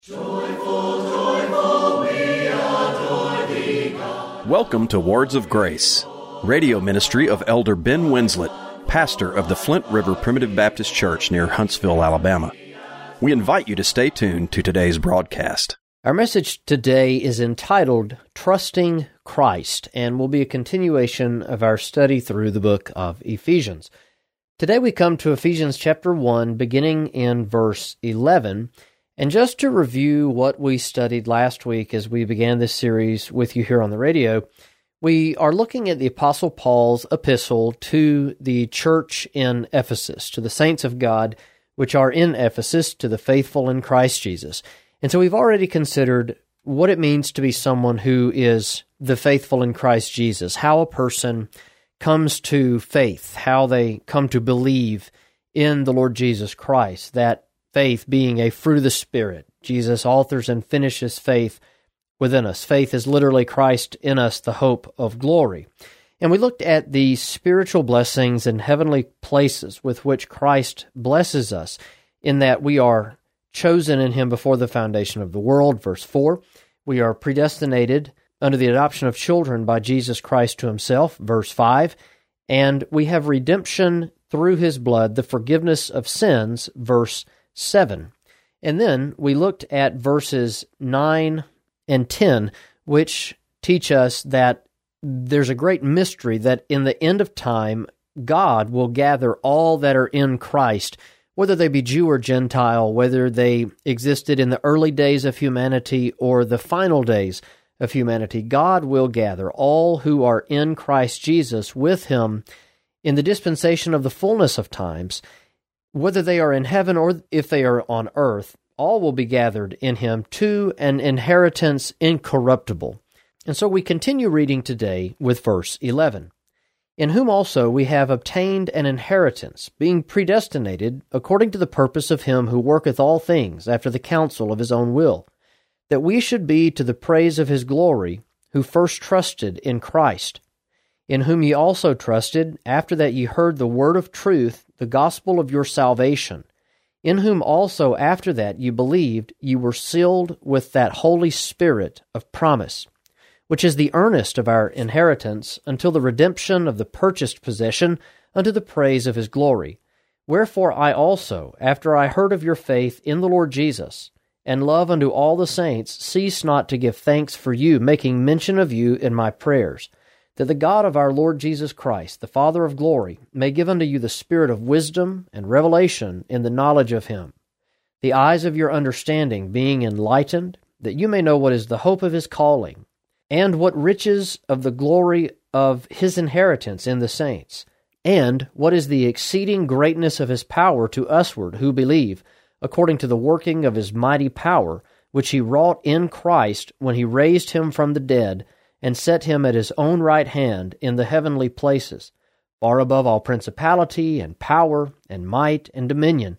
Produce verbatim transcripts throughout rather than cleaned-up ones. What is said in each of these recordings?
Joyful, joyful, we adore thee, God. Welcome to Words of Grace, radio ministry of Elder Ben Winslet, pastor of the Flint River Primitive Baptist Church near Huntsville, Alabama. We invite you to stay tuned to today's broadcast. Our message today is entitled Trusting Christ and will be a continuation of our study through the book of Ephesians. Today we come to Ephesians chapter one, beginning in verse eleven. And just to review what we studied last week as we began this series with you here on the radio, we are looking at the Apostle Paul's epistle to the church in Ephesus, to the saints of God which are in Ephesus, to the faithful in Christ Jesus. And so we've already considered what it means to be someone who is the faithful in Christ Jesus, how a person comes to faith, how they come to believe in the Lord Jesus Christ, that faith being a fruit of the Spirit. Jesus authors and finishes faith within us. Faith is literally Christ in us, the hope of glory. And we looked at the spiritual blessings and heavenly places with which Christ blesses us, in that we are chosen in Him before the foundation of the world, verse four. We are predestinated under the adoption of children by Jesus Christ to Himself, verse five. And we have redemption through His blood, the forgiveness of sins, verse seven. And then we looked at verses nine and ten, which teach us that there's a great mystery that in the end of time, God will gather all that are in Christ, whether they be Jew or Gentile, whether they existed in the early days of humanity or the final days of humanity. God will gather all who are in Christ Jesus with Him in the dispensation of the fullness of times. Whether they are in heaven or if they are on earth, all will be gathered in Him to an inheritance incorruptible. And so we continue reading today with verse eleven. In whom also we have obtained an inheritance, being predestinated according to the purpose of Him who worketh all things after the counsel of His own will, that we should be to the praise of His glory, who first trusted in Christ, in whom ye also trusted, after that ye heard the word of truth, the gospel of your salvation, in whom also after that ye believed, ye were sealed with that Holy Spirit of promise, which is the earnest of our inheritance, until the redemption of the purchased possession, unto the praise of His glory. Wherefore I also, after I heard of your faith in the Lord Jesus, and love unto all the saints, cease not to give thanks for you, making mention of you in my prayers, that the God of our Lord Jesus Christ, the Father of glory, may give unto you the spirit of wisdom and revelation in the knowledge of Him, the eyes of your understanding being enlightened, that you may know what is the hope of His calling, and what riches of the glory of His inheritance in the saints, and what is the exceeding greatness of His power to usward who believe, according to the working of His mighty power, which He wrought in Christ when He raised Him from the dead, and set Him at His own right hand in the heavenly places, far above all principality and power and might and dominion,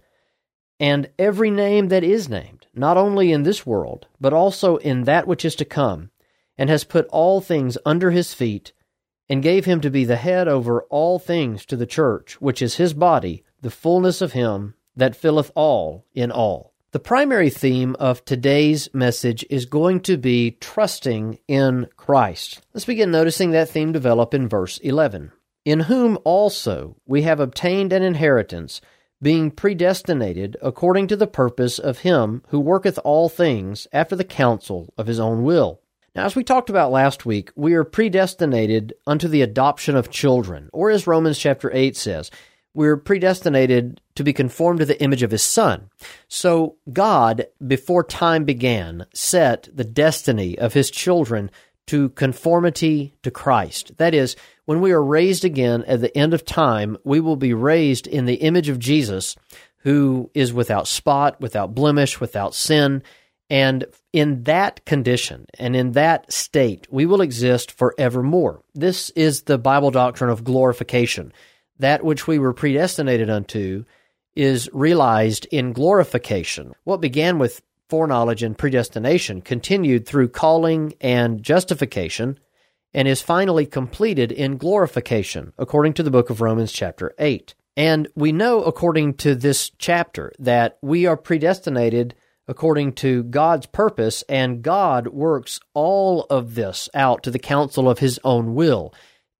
and every name that is named, not only in this world, but also in that which is to come, and has put all things under His feet, and gave Him to be the head over all things to the church, which is His body, the fullness of Him that filleth all in all. The primary theme of today's message is going to be trusting in Christ. Let's begin noticing that theme develop in verse eleven. In whom also we have obtained an inheritance, being predestinated according to the purpose of Him who worketh all things after the counsel of His own will. Now, as we talked about last week, we are predestinated unto the adoption of children, or as Romans chapter eight says, we're predestinated to be conformed to the image of His Son. So God, before time began, set the destiny of His children to conformity to Christ. That is, when we are raised again at the end of time, we will be raised in the image of Jesus, who is without spot, without blemish, without sin. And in that condition and in that state, we will exist forevermore. This is the Bible doctrine of glorification. That which we were predestinated unto is realized in glorification. What began with foreknowledge and predestination continued through calling and justification, and is finally completed in glorification, according to the book of Romans chapter eight. And we know, according to this chapter, that we are predestinated according to God's purpose, and God works all of this out to the counsel of His own will.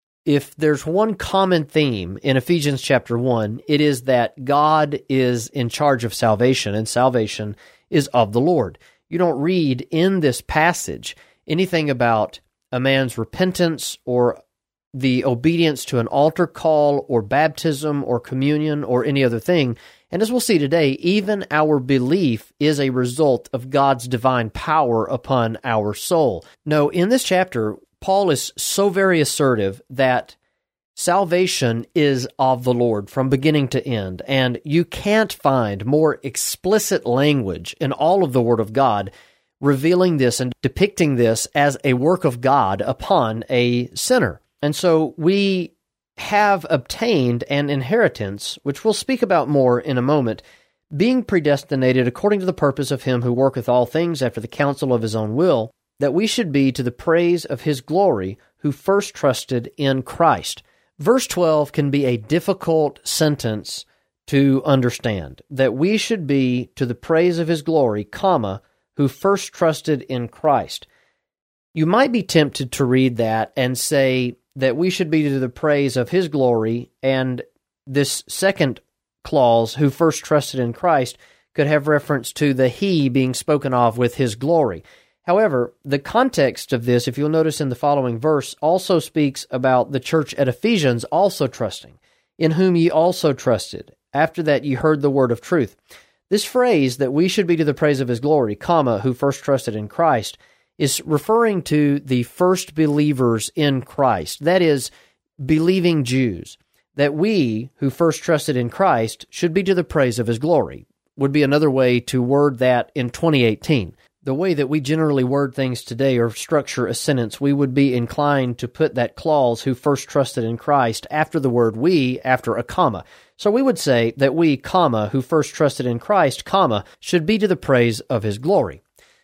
If there's one common theme in Ephesians chapter one, it is that God is in charge of salvation, and salvation is of the Lord. You don't read in this passage anything about a man's repentance or the obedience to an altar call or baptism or communion or any other thing. And as we'll see today, even our belief is a result of God's divine power upon our soul. No, in this chapter, Paul is so very assertive that salvation is of the Lord from beginning to end, and you can't find more explicit language in all of the Word of God revealing this and depicting this as a work of God upon a sinner. And so we have obtained an inheritance, which we'll speak about more in a moment, being predestinated according to the purpose of Him who worketh all things after the counsel of His own will, that we should be to the praise of His glory, who first trusted in Christ. Verse twelve can be a difficult sentence to understand, that we should be to the praise of His glory, comma, who first trusted in Christ. You might be tempted to read that and say that we should be to the praise of His glory, and this second clause, who first trusted in Christ, could have reference to the He being spoken of with His glory. However, the context of this, if you'll notice in the following verse, also speaks about the church at Ephesians also trusting, in whom ye also trusted. After that ye heard the word of truth. This phrase, that we should be to the praise of His glory, comma, who first trusted in Christ, is referring to the first believers in Christ, that is, believing Jews, that we, who first trusted in Christ, should be to the praise of His glory, would be another way to word that in twenty eighteen. The way that we generally word things today or structure a sentence, we would be inclined to put that clause, who first trusted in Christ, after the word we, after a comma. So we would say that we, comma, who first trusted in Christ, comma, should be to the praise of His glory.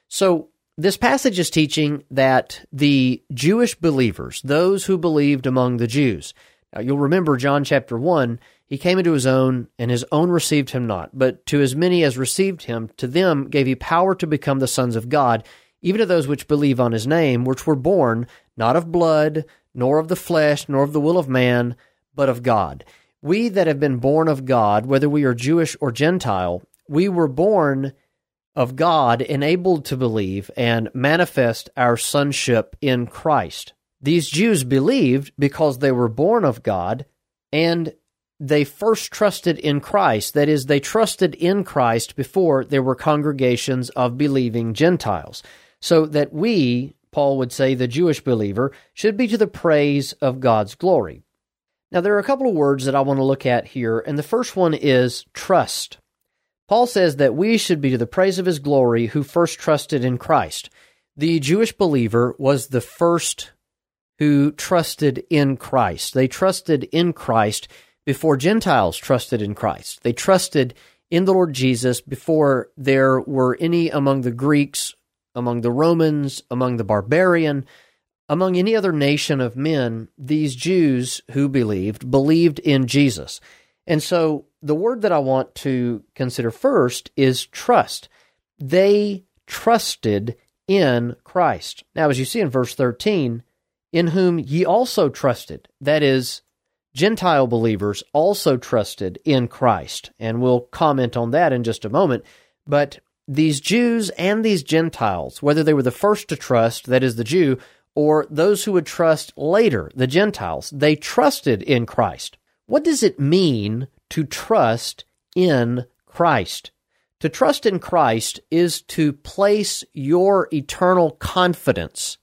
So this passage is teaching that the Jewish believers, those who believed among the Jews, now you'll remember John chapter one, He came into His own, and His own received Him not. But to as many as received Him, to them gave He power to become the sons of God, even to those which believe on His name, which were born not of blood, nor of the flesh, nor of the will of man, but of God. We that have been born of God, whether we are Jewish or Gentile, we were born of God, enabled to believe and manifest our sonship in Christ. These Jews believed because they were born of God, and they first trusted in Christ. That is, they trusted in Christ before there were congregations of believing Gentiles. So that we, Paul would say, the Jewish believer, should be to the praise of God's glory. Now, there are a couple of words that I want to look at here, and the first one is trust. Paul says that we should be to the praise of His glory who first trusted in Christ. The Jewish believer was the first who trusted in Christ. They trusted in Christ before Gentiles trusted in Christ. They trusted in the Lord Jesus before there were any among the Greeks, among the Romans, among the barbarian, among any other nation of men. These Jews who believed, believed in Jesus. And so the word that I want to consider first is trust. They trusted in Christ. Now, as you see in verse thirteen, in whom ye also trusted, that is, Gentile believers also trusted in Christ. And we'll comment on that in just a moment. But these Jews and these Gentiles, whether they were the first to trust, that is the Jew, or those who would trust later, the Gentiles, they trusted in Christ. What does it mean to trust in Christ? To trust in Christ is to place your eternal confidence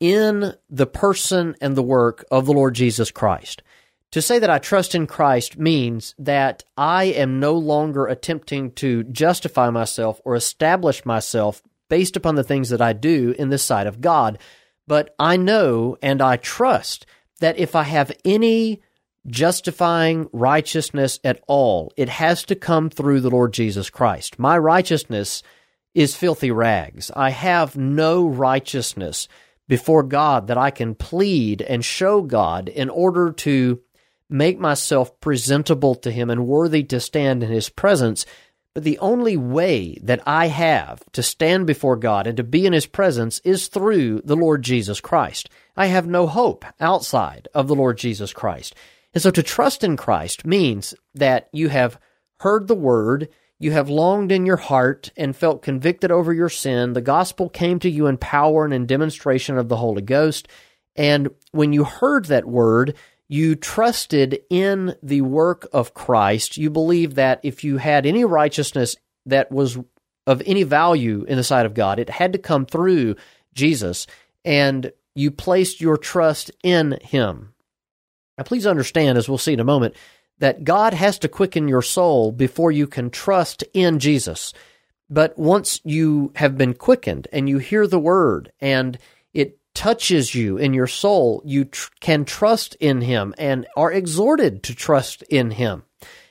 in the person and the work of the Lord Jesus Christ. To say that I trust in Christ means that I am no longer attempting to justify myself or establish myself based upon the things that I do in the sight of God, but I know and I trust that if I have any justifying righteousness at all, it has to come through the Lord Jesus Christ. My righteousness is filthy rags. I have no righteousness before God that I can plead and show God in order to make myself presentable to Him and worthy to stand in His presence. but the only way that I have to stand before God and to be in His presence is through the Lord Jesus Christ. I have no hope outside of the Lord Jesus Christ. And so to trust in Christ means that you have heard the Word, you have longed in your heart and felt convicted over your sin. The gospel came to you in power and in demonstration of the Holy Ghost. And when you heard that Word, you trusted in the work of Christ. You believed that if you had any righteousness that was of any value in the sight of God, it had to come through Jesus, and you placed your trust in Him. Now, please understand, as we'll see in a moment, that God has to quicken your soul before you can trust in Jesus. But once you have been quickened and you hear the Word and it touches you in your soul, you tr- can trust in Him and are exhorted to trust in Him.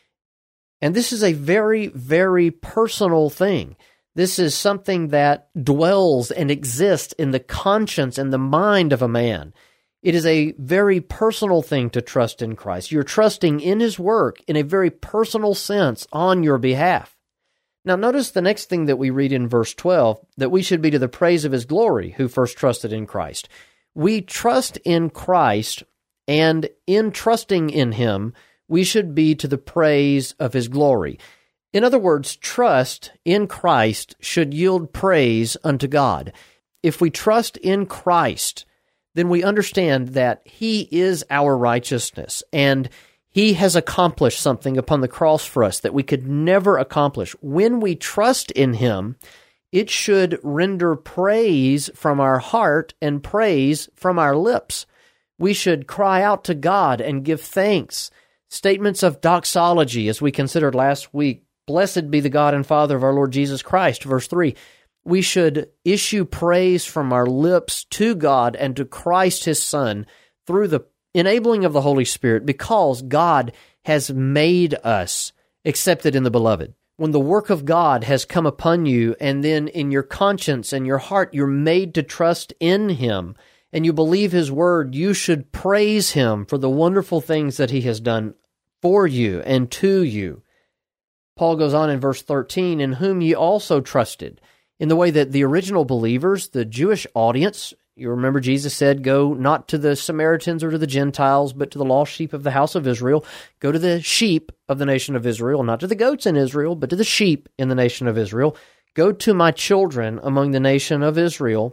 And this is a very, very personal thing. This is something that dwells and exists in the conscience and the mind of a man. It is a very personal thing to trust in Christ. You're trusting in His work in a very personal sense on your behalf. Now, notice the next thing that we read in verse twelve, that we should be to the praise of His glory who first trusted in Christ. We trust in Christ, and in trusting in Him, we should be to the praise of His glory. In other words, trust in Christ should yield praise unto God. If we trust in Christ, then we understand that He is our righteousness, and He has accomplished something upon the cross for us that we could never accomplish. When we trust in Him, it should render praise from our heart and praise from our lips. We should cry out to God and give thanks. Statements of doxology, as we considered last week. Blessed be the God and Father of our Lord Jesus Christ, verse three. We should issue praise from our lips to God and to Christ His Son through the enabling of the Holy Spirit, because God has made us accepted in the Beloved. When the work of God has come upon you, and then in your conscience and your heart you're made to trust in Him, and you believe His Word, you should praise Him for the wonderful things that He has done for you and to you. Paul goes on in verse thirteen, in whom ye also trusted, in the way that the original believers, the Jewish audience, you remember Jesus said, go not to the Samaritans or to the Gentiles, but to the lost sheep of the house of Israel. Go to the sheep of the nation of Israel, not to the goats in Israel, but to the sheep in the nation of Israel. Go to my children among the nation of Israel.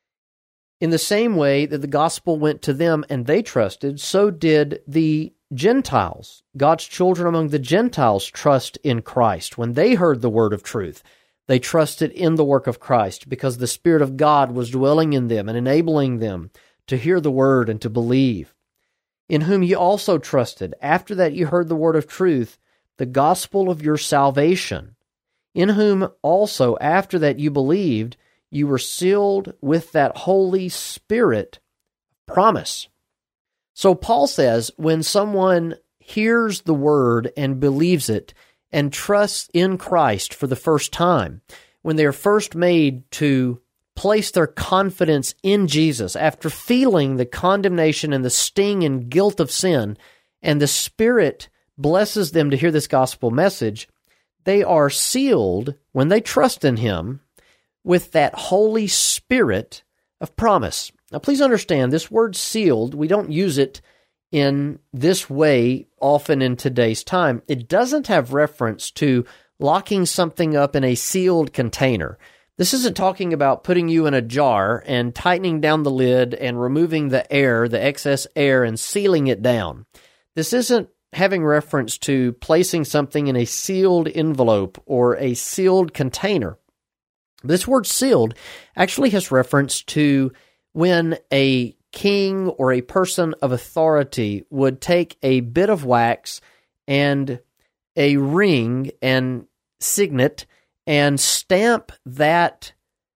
In the same way that the gospel went to them and they trusted, so did the Gentiles. God's children among the Gentiles trust in Christ. When they heard the word of truth, they trusted in the work of Christ because the Spirit of God was dwelling in them and enabling them to hear the word and to believe. In whom ye also trusted, after that ye heard the word of truth, the gospel of your salvation. In whom also, after that you believed, you were sealed with that Holy Spirit promise. So Paul says, when someone hears the word and believes it, and trusts in Christ for the first time, when they are first made to place their confidence in Jesus after feeling the condemnation and the sting and guilt of sin, and the Spirit blesses them to hear this gospel message, they are sealed, when they trust in Him, with that Holy Spirit of promise. Now please understand, this word sealed, we don't use it in this way often in today's time. It doesn't have reference to locking something up in a sealed container. This isn't talking about putting you in a jar and tightening down the lid and removing the air, the excess air, and sealing it down. This isn't having reference to placing something in a sealed envelope or a sealed container. This word sealed actually has reference to when a king or a person of authority would take a bit of wax and a ring and signet and stamp that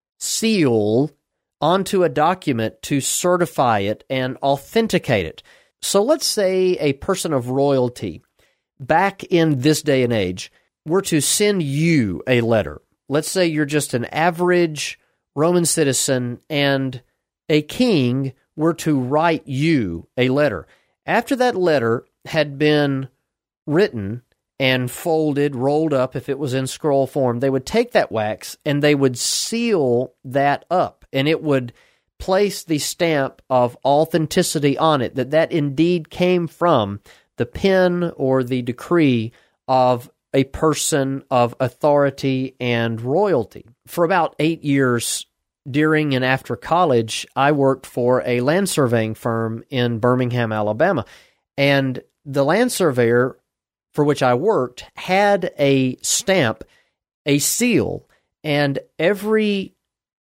seal onto a document to certify it and authenticate it. So let's say a person of royalty back in this day and age were to send you a letter. Let's say you're just an average Roman citizen and a king were to write you a letter. After that letter had been written and folded, rolled up if it was in scroll form. They would take that wax and they would seal that up, and it would place the stamp of authenticity on it, that that indeed came from the pen or the decree of a person of authority and royalty. For about eight years during and after college, I worked for a land surveying firm in Birmingham, Alabama, and the land surveyor for which I worked had a stamp, a seal, and every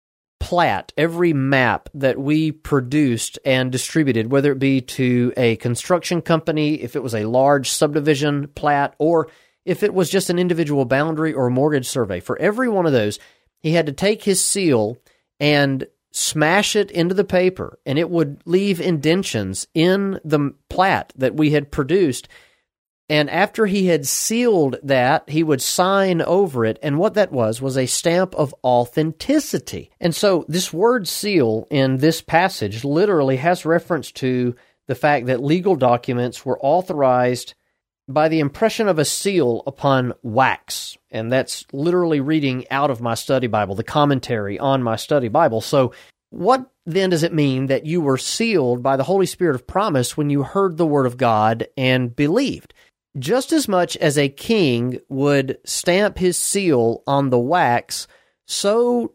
plat, every map that we produced and distributed, whether it be to a construction company, if it was a large subdivision plat, or if it was just an individual boundary or mortgage survey, for every one of those, he had to take his seal and smash it into the paper, and it would leave indentions in the plat that we had produced. And after he had sealed that, he would sign over it, and what that was was a stamp of authenticity. And so this word seal in this passage literally has reference to the fact that legal documents were authorized by the impression of a seal upon wax. And that's literally reading out of my study Bible, the commentary on my study Bible. So what then does it mean that you were sealed by the Holy Spirit of promise when you heard the Word of God and believed? Just as much as a king would stamp his seal on the wax, so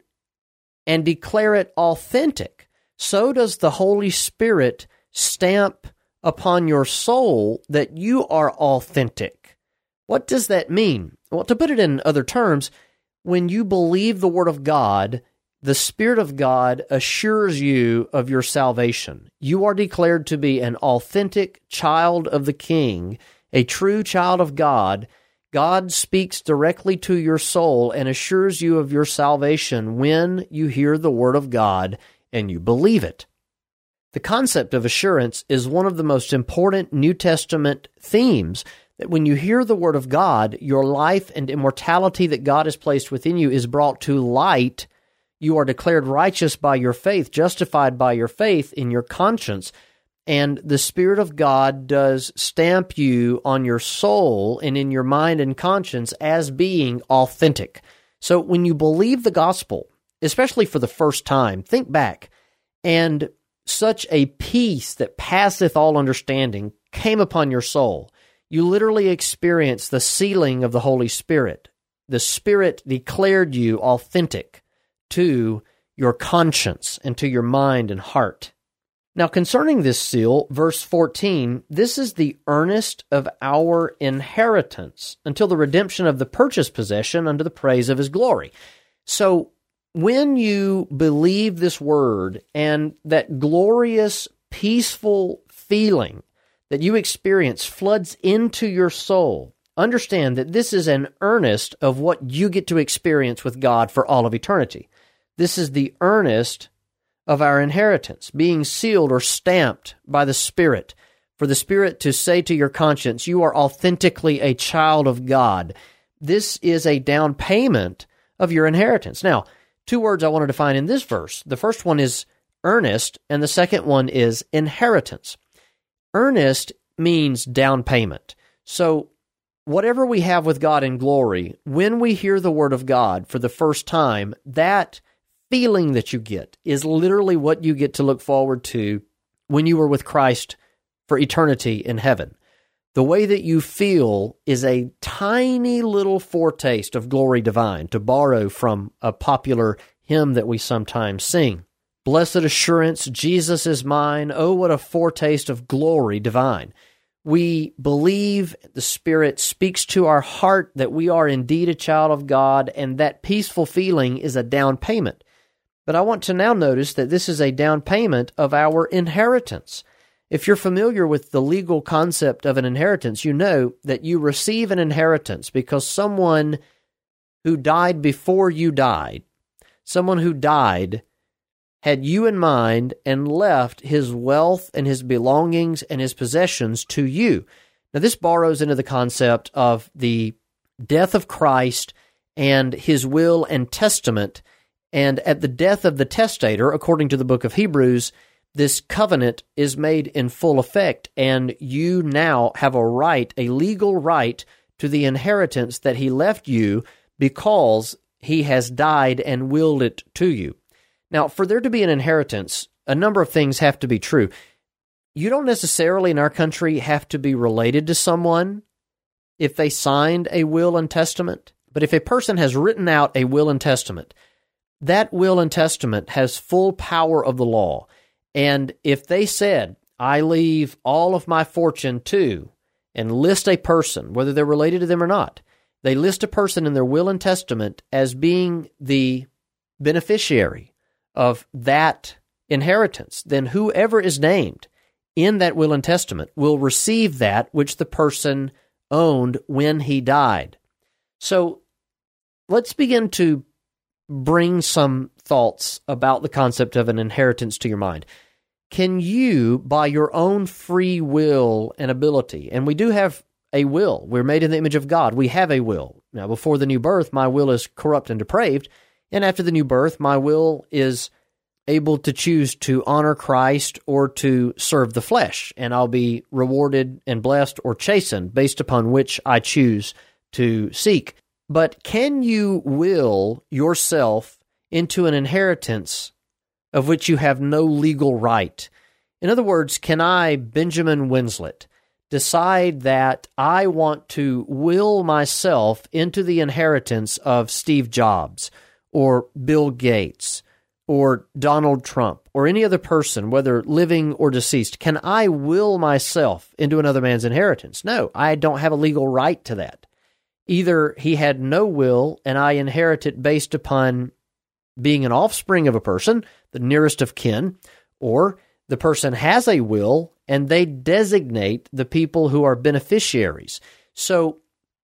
and declare it authentic, so does the Holy Spirit stamp upon your soul that you are authentic. What does that mean? Well, to put it in other terms, when you believe the Word of God, the Spirit of God assures you of your salvation. You are declared to be an authentic child of the King, a true child of God. God speaks directly to your soul and assures you of your salvation when you hear the Word of God and you believe it. The concept of assurance is one of the most important New Testament themes, that when you hear the Word of God, your life and immortality that God has placed within you is brought to light. You are declared righteous by your faith, justified by your faith in your conscience, and the Spirit of God does stamp you on your soul and in your mind and conscience as being authentic. So when you believe the gospel, especially for the first time, think back, and such a peace that passeth all understanding came upon your soul. You literally experienced the sealing of the Holy Spirit. The Spirit declared you authentic to your conscience and to your mind and heart. Now, concerning this seal, verse fourteen, this is the earnest of our inheritance until the redemption of the purchased possession unto the praise of His glory. So, when you believe this word and that glorious, peaceful feeling that you experience floods into your soul, understand that this is an earnest of what you get to experience with God for all of eternity. This is the earnest of our inheritance, being sealed or stamped by the Spirit, for the Spirit to say to your conscience, you are authentically a child of God. This is a down payment of your inheritance. Now, two words I want to define in this verse. The first one is earnest, and the second one is inheritance. Earnest means down payment. So whatever we have with God in glory, when we hear the Word of God for the first time, that feeling that you get is literally what you get to look forward to when you were with Christ for eternity in heaven. The way that you feel is a tiny little foretaste of glory divine, to borrow from a popular hymn that we sometimes sing. Blessed assurance, Jesus is mine. Oh, what a foretaste of glory divine. We believe the Spirit speaks to our heart that we are indeed a child of God, and that peaceful feeling is a down payment. But I want to now notice that this is a down payment of our inheritance. If you're familiar with the legal concept of an inheritance, you know that you receive an inheritance because someone who died before you died, someone who died, had you in mind and left his wealth and his belongings and his possessions to you. Now, this borrows into the concept of the death of Christ and his will and testament. And at the death of the testator, according to the book of Hebrews, this covenant is made in full effect, and you now have a right, a legal right, to the inheritance that he left you because he has died and willed it to you. Now, for there to be an inheritance, a number of things have to be true. You don't necessarily in our country have to be related to someone if they signed a will and testament. But if a person has written out a will and testament, that will and testament has full power of the law. And if they said, I leave all of my fortune to, and list a person, whether they're related to them or not, they list a person in their will and testament as being the beneficiary of that inheritance, then whoever is named in that will and testament will receive that which the person owned when he died. So let's begin to bring some thoughts about the concept of an inheritance to your mind. Can you, by your own free will and ability, and we do have a will, we're made in the image of God, we have a will. Now, before the new birth, my will is corrupt and depraved, and after the new birth, my will is able to choose to honor Christ or to serve the flesh, and I'll be rewarded and blessed or chastened based upon which I choose to seek. But can you will yourself into an inheritance of which you have no legal right? In other words, can I, Benjamin Winslet, decide that I want to will myself into the inheritance of Steve Jobs or Bill Gates or Donald Trump or any other person, whether living or deceased? Can I will myself into another man's inheritance? No, I don't have a legal right to that. Either he had no will and I inherit it based upon being an offspring of a person, the nearest of kin, or the person has a will and they designate the people who are beneficiaries. So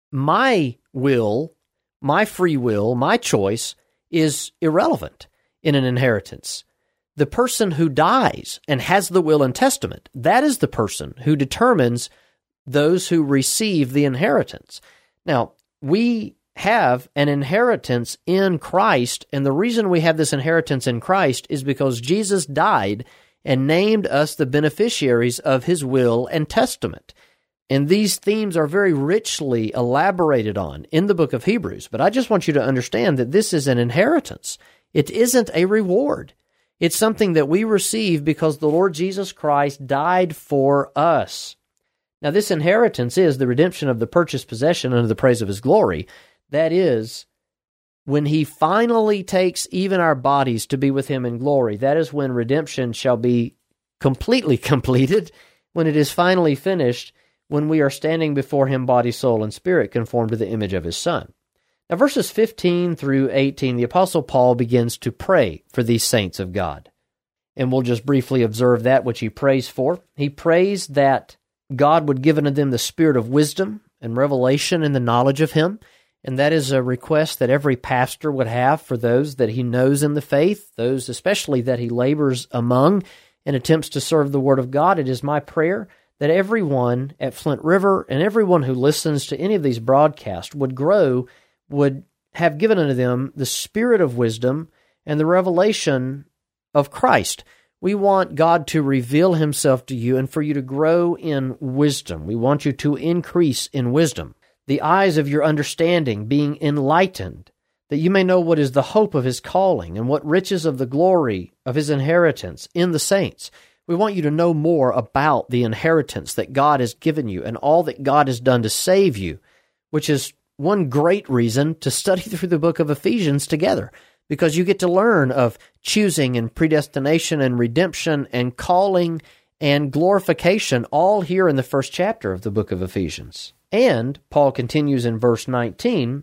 my will, my free will, my choice is irrelevant in an inheritance. The person who dies and has the will and testament, that is the person who determines those who receive the inheritance. Now, we have an inheritance in Christ, and the reason we have this inheritance in Christ is because Jesus died and named us the beneficiaries of his will and testament. And these themes are very richly elaborated on in the book of Hebrews, but I just want you to understand that this is an inheritance. It isn't a reward. It's something that we receive because the Lord Jesus Christ died for us. Now, this inheritance is the redemption of the purchased possession unto the praise of his glory. That is, when he finally takes even our bodies to be with him in glory, that is when redemption shall be completely completed, when it is finally finished, when we are standing before him body, soul, and spirit, conformed to the image of his Son. Now, verses fifteen through eighteen, the Apostle Paul begins to pray for these saints of God. And we'll just briefly observe that which he prays for. He prays that God would give unto them the spirit of wisdom and revelation in the knowledge of him. And that is a request that every pastor would have for those that he knows in the faith, those especially that he labors among and attempts to serve the Word of God. It is my prayer that everyone at Flint River and everyone who listens to any of these broadcasts would grow, would have given unto them the spirit of wisdom and the revelation of Christ. We want God to reveal himself to you and for you to grow in wisdom. We want you to increase in wisdom. The eyes of your understanding being enlightened, that you may know what is the hope of his calling and what riches of the glory of his inheritance in the saints. We want you to know more about the inheritance that God has given you and all that God has done to save you, which is one great reason to study through the book of Ephesians together, because you get to learn of choosing and predestination and redemption and calling and glorification all here in the first chapter of the book of Ephesians. And Paul continues in verse nineteen,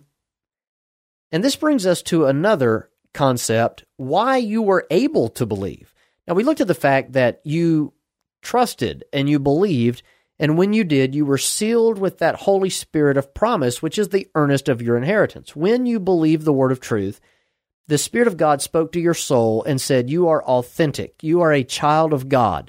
and this brings us to another concept, why you were able to believe. Now, we looked at the fact that you trusted and you believed, and when you did, you were sealed with that Holy Spirit of promise, which is the earnest of your inheritance. When you believed the word of truth, the Spirit of God spoke to your soul and said, you are authentic. You are a child of God.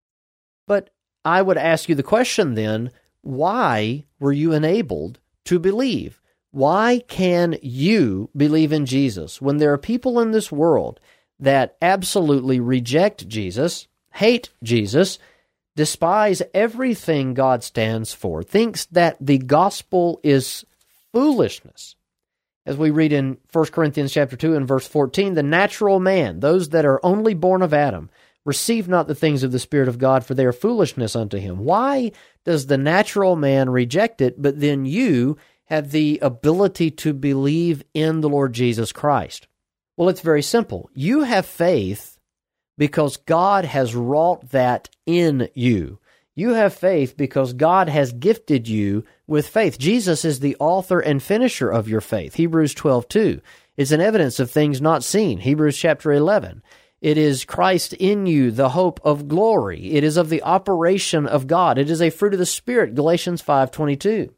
But I would ask you the question then, why were you enabled to believe? Why can you believe in Jesus when there are people in this world that absolutely reject Jesus, hate Jesus, despise everything God stands for, thinks that the gospel is foolishness. As we read in First Corinthians chapter two and verse fourteen, the natural man, those that are only born of Adam, receive not the things of the Spirit of God, for they are foolishness unto him. Why does the natural man reject it, but then you have the ability to believe in the Lord Jesus Christ? Well, it's very simple. You have faith because God has wrought that in you. You have faith because God has gifted you with faith. Jesus is the author and finisher of your faith. Hebrews twelve two is an evidence of things not seen. Hebrews chapter eleven. It is Christ in you, the hope of glory. It is of the operation of God. It is a fruit of the Spirit, Galatians five twenty-two.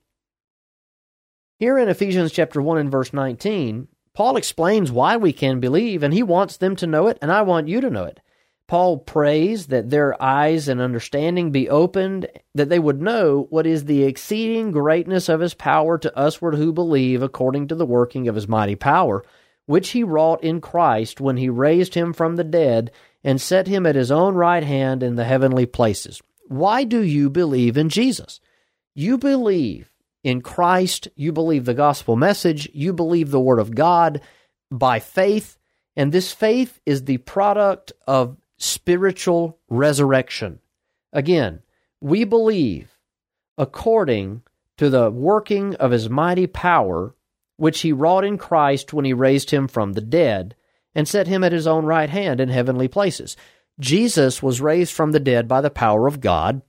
Here in Ephesians chapter one and verse nineteen, Paul explains why we can believe, and he wants them to know it, and I want you to know it. Paul prays that their eyes and understanding be opened, that they would know what is the exceeding greatness of his power to usward who believe, according to the working of his mighty power, which he wrought in Christ when he raised him from the dead and set him at his own right hand in the heavenly places. Why do you believe in Jesus? You believe in Christ, you believe the gospel message, you believe the word of God by faith, and this faith is the product of spiritual resurrection. Again, we believe according to the working of his mighty power, which he wrought in Christ when he raised him from the dead and set him at his own right hand in heavenly places. Jesus was raised from the dead by the power of God.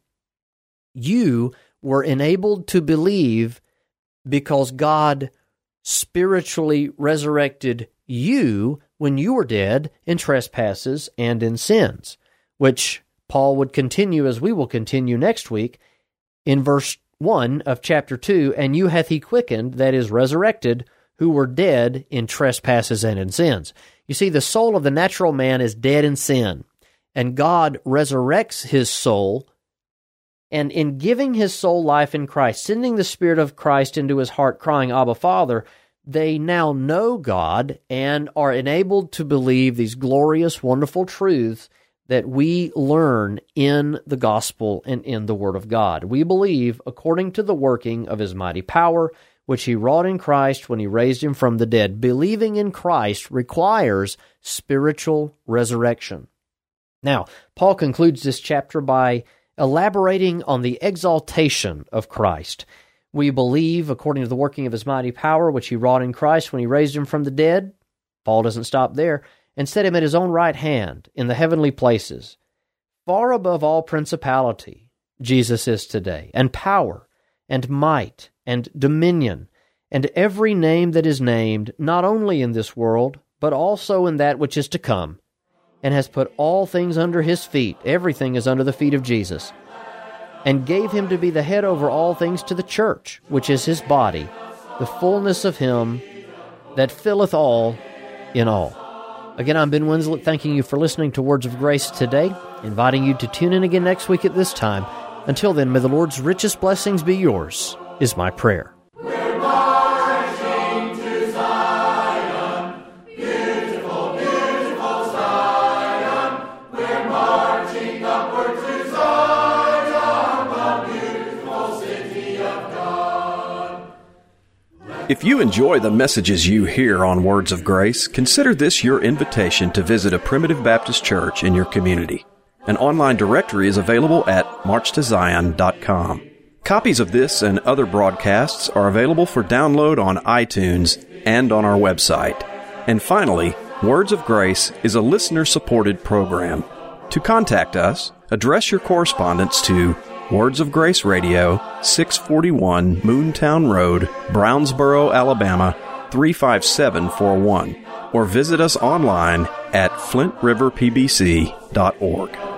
You were enabled to believe because God spiritually resurrected you when you were dead in trespasses and in sins, which Paul would continue, as we will continue next week, in verse one of chapter two, and you hath he quickened, that is, resurrected, who were dead in trespasses and in sins. You see, the soul of the natural man is dead in sin, and God resurrects his soul, and in giving his soul life in Christ, sending the Spirit of Christ into his heart, crying, Abba, Father, they now know God and are enabled to believe these glorious, wonderful truths that we learn in the gospel and in the Word of God. We believe according to the working of his mighty power, which he wrought in Christ when he raised him from the dead. Believing in Christ requires spiritual resurrection. Now, Paul concludes this chapter by elaborating on the exaltation of Christ. We believe, according to the working of his mighty power, which he wrought in Christ when he raised him from the dead. Paul doesn't stop there, and set him at his own right hand in the heavenly places. Far above all principality, Jesus is today, and power, and might, and dominion, and every name that is named, not only in this world, but also in that which is to come, and has put all things under his feet. Everything is under the feet of Jesus. And gave him to be the head over all things to the church, which is his body, the fullness of him that filleth all in all. Again, I'm Ben Winslett, thanking you for listening to Words of Grace today, inviting you to tune in again next week at this time. Until then, may the Lord's richest blessings be yours, is my prayer. We're marching to Zion, beautiful, beautiful Zion. We're marching upward to Zion, the beautiful city of God. If you enjoy the messages you hear on Words of Grace, consider this your invitation to visit a Primitive Baptist church in your community. An online directory is available at march to zion dot com. Copies of this and other broadcasts are available for download on iTunes and on our website. And finally, Words of Grace is a listener-supported program. To contact us, address your correspondence to Words of Grace Radio, six forty-one Moontown Road, Brownsboro, Alabama, three five seven four one, or visit us online at flint river p b c dot org.